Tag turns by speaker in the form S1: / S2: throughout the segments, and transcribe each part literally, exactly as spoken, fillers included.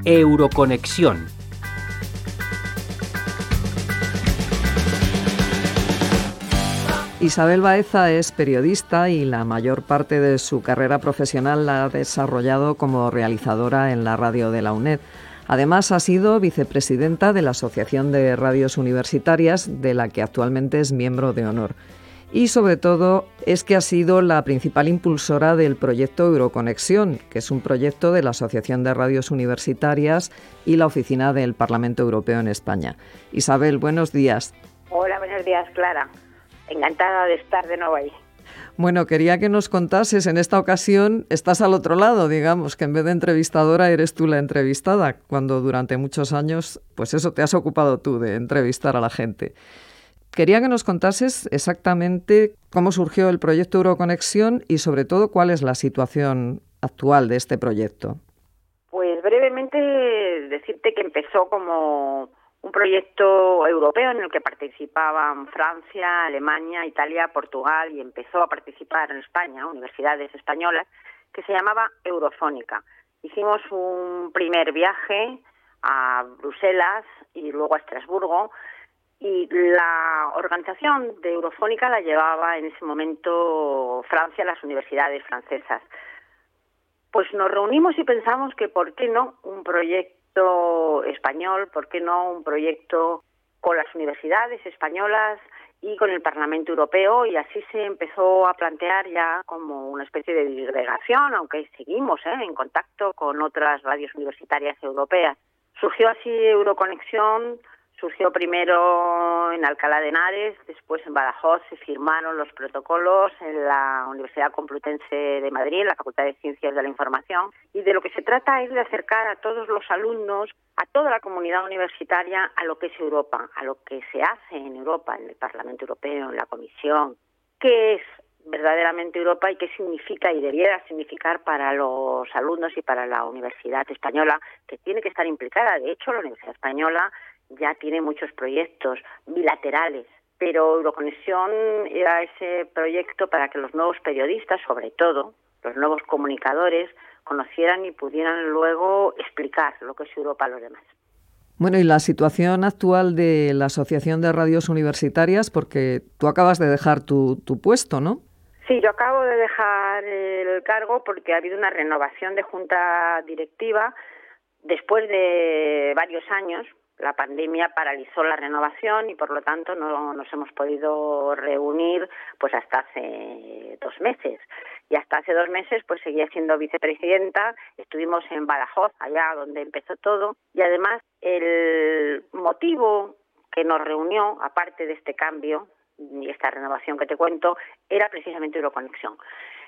S1: Euroconexión.
S2: Isabel Baeza es periodista y la mayor parte de su carrera profesional la ha desarrollado como realizadora en la radio de la UNED. Además, ha sido vicepresidenta de la Asociación de Radios Universitarias, de la que actualmente es miembro de honor. Y, sobre todo, es que ha sido la principal impulsora del proyecto Euroconexión, que es un proyecto de la Asociación de Radios Universitarias y la Oficina del Parlamento Europeo en España. Isabel, buenos días.
S3: Hola, buenos días, Clara. Encantada de estar de nuevo ahí.
S2: Bueno, quería que nos contases, en esta ocasión estás al otro lado, digamos, que en vez de entrevistadora eres tú la entrevistada, cuando durante muchos años, pues eso, te has ocupado tú de entrevistar a la gente. Quería que nos contases exactamente cómo surgió el proyecto Euroconexión y, sobre todo, cuál es la situación actual de este proyecto.
S3: Pues brevemente decirte que empezó como un proyecto europeo en el que participaban Francia, Alemania, Italia, Portugal y empezó a participar en España, universidades españolas, que se llamaba Eurofónica. Hicimos un primer viaje a Bruselas y luego a Estrasburgo y la organización de Eurofónica la llevaba en ese momento Francia, las universidades francesas. Pues nos reunimos y pensamos que por qué no un proyecto español, por qué no un proyecto con las universidades españolas y con el Parlamento Europeo, y así se empezó a plantear ya como una especie de disgregación, aunque seguimos ¿eh? en contacto con otras radios universitarias europeas. Surgió así Euroconexión. Surgió primero en Alcalá de Henares, después en Badajoz se firmaron los protocolos en la Universidad Complutense de Madrid, en la Facultad de Ciencias de la Información, y de lo que se trata es de acercar a todos los alumnos, a toda la comunidad universitaria, a lo que es Europa, a lo que se hace en Europa, en el Parlamento Europeo, en la Comisión, qué es verdaderamente Europa y qué significa y debiera significar para los alumnos y para la Universidad Española, que tiene que estar implicada. De hecho, la Universidad Española ya tiene muchos proyectos bilaterales, pero Euroconexión era ese proyecto para que los nuevos periodistas, sobre todo, los nuevos comunicadores, conocieran y pudieran luego explicar lo que es Europa a los demás.
S2: Bueno, y la situación actual de la Asociación de Radios Universitarias, porque tú acabas de dejar tu, tu puesto, ¿no?
S3: Sí, yo acabo de dejar el cargo porque ha habido una renovación de junta directiva después de varios años. La pandemia paralizó la renovación y, por lo tanto, no nos hemos podido reunir pues hasta hace dos meses. Y hasta hace dos meses pues seguía siendo vicepresidenta. Estuvimos en Badajoz, allá donde empezó todo. Y, además, el motivo que nos reunió, aparte de este cambio y esta renovación que te cuento, era precisamente Euroconexión.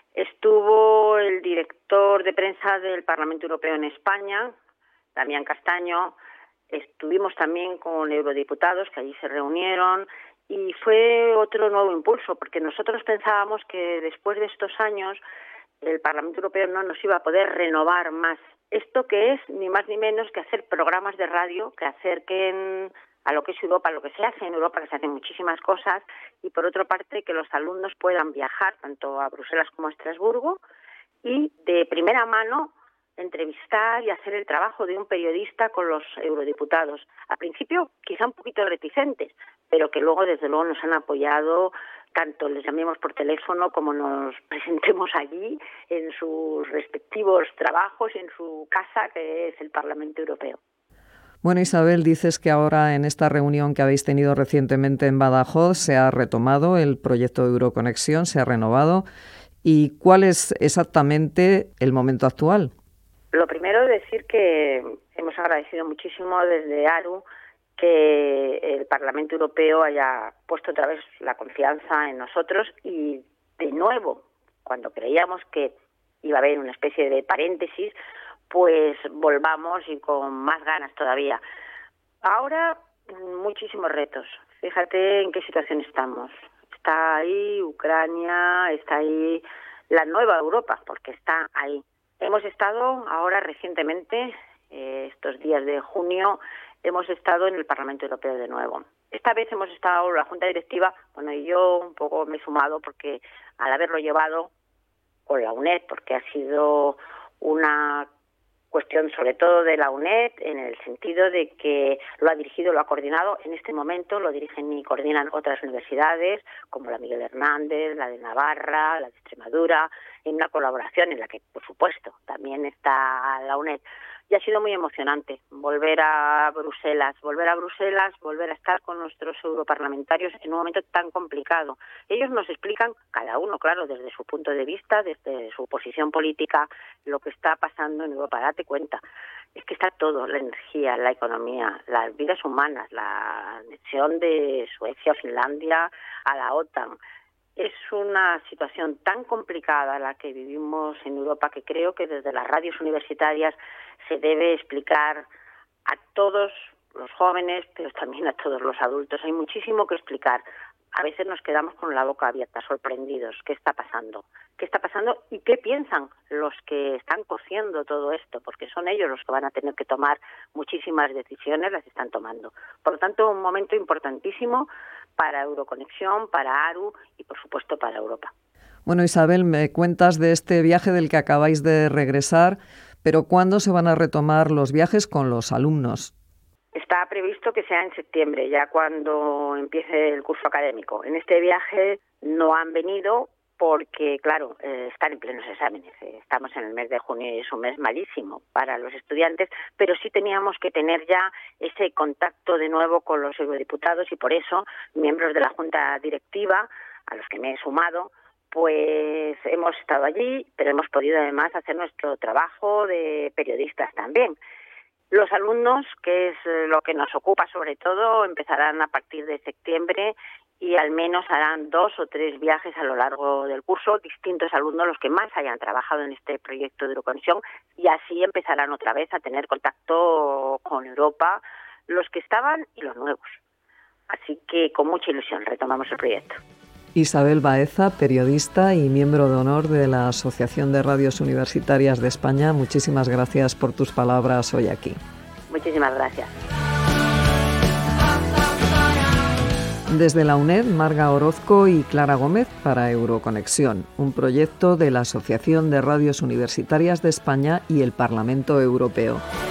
S3: Estuvo el director de prensa del Parlamento Europeo en España, Damián Castaño. Estuvimos también con eurodiputados que allí se reunieron y fue otro nuevo impulso, porque nosotros pensábamos que después de estos años el Parlamento Europeo no nos iba a poder renovar más. Esto que es ni más ni menos que hacer programas de radio que acerquen a lo que es Europa, a lo que se hace en Europa, que se hacen muchísimas cosas, y por otra parte que los alumnos puedan viajar tanto a Bruselas como a Estrasburgo y de primera mano entrevistar y hacer el trabajo de un periodista con los eurodiputados. Al principio quizá un poquito reticentes, pero que luego desde luego nos han apoyado, tanto les llamemos por teléfono como nos presentemos allí en sus respectivos trabajos, en su casa, que es el Parlamento Europeo.
S2: Bueno, Isabel, dices que ahora en esta reunión que habéis tenido recientemente en Badajoz se ha retomado el proyecto de Euroconexión, se ha renovado. ¿Y cuál es exactamente el momento actual?
S3: Lo primero es decir que hemos agradecido muchísimo desde ARU que el Parlamento Europeo haya puesto otra vez la confianza en nosotros y, de nuevo, cuando creíamos que iba a haber una especie de paréntesis, pues volvamos y con más ganas todavía. Ahora, muchísimos retos. Fíjate en qué situación estamos. Está ahí Ucrania, está ahí la nueva Europa, porque está ahí. Hemos estado ahora recientemente, eh, estos días de junio, hemos estado en el Parlamento Europeo de nuevo. Esta vez hemos estado en la Junta Directiva, bueno, y yo un poco me he sumado porque al haberlo llevado con la UNED, porque ha sido una cuestión sobre todo de la UNED, en el sentido de que lo ha dirigido, lo ha coordinado. En este momento lo dirigen y coordinan otras universidades, como la Miguel Hernández, la de Navarra, la de Extremadura, en una colaboración en la que, por supuesto, también está la UNED. Y ha sido muy emocionante volver a Bruselas, volver a Bruselas, volver a estar con nuestros europarlamentarios en un momento tan complicado. Ellos nos explican, cada uno, claro, desde su punto de vista, desde su posición política, lo que está pasando en Europa. Date cuenta, es que está todo, la energía, la economía, las vidas humanas, la anexión de Suecia o Finlandia a la OTAN. Es una situación tan complicada la que vivimos en Europa que creo que desde las radios universitarias se debe explicar a todos los jóvenes, pero también a todos los adultos. Hay muchísimo que explicar. A veces nos quedamos con la boca abierta, sorprendidos. ¿Qué está pasando? ¿Qué está pasando y qué piensan los que están cociendo todo esto? Porque son ellos los que van a tener que tomar muchísimas decisiones, las están tomando. Por lo tanto, un momento importantísimo para Euroconexión, para ARU y, por supuesto, para Europa.
S2: Bueno, Isabel, me cuentas de este viaje del que acabáis de regresar, pero ¿cuándo se van a retomar los viajes con los alumnos?
S3: Está previsto que sea en septiembre, ya cuando empiece el curso académico. En este viaje no han venido porque, claro, eh, están en plenos exámenes. Eh, estamos en el mes de junio y es un mes malísimo para los estudiantes, pero sí teníamos que tener ya ese contacto de nuevo con los eurodiputados y por eso, miembros de la Junta Directiva, a los que me he sumado, pues hemos estado allí, pero hemos podido además hacer nuestro trabajo de periodistas también. Los alumnos, que es lo que nos ocupa sobre todo, empezarán a partir de septiembre y al menos harán dos o tres viajes a lo largo del curso, distintos alumnos, los que más hayan trabajado en este proyecto de Euroconexión, y así empezarán otra vez a tener contacto con Europa, los que estaban y los nuevos. Así que con mucha ilusión retomamos el proyecto.
S2: Isabel Baeza, periodista y miembro de honor de la Asociación de Radios Universitarias de España, muchísimas gracias por tus palabras hoy aquí.
S3: Muchísimas gracias.
S2: Desde la UNED, Marga Orozco y Clara Gómez para Euroconexión, un proyecto de la Asociación de Radios Universitarias de España y el Parlamento Europeo.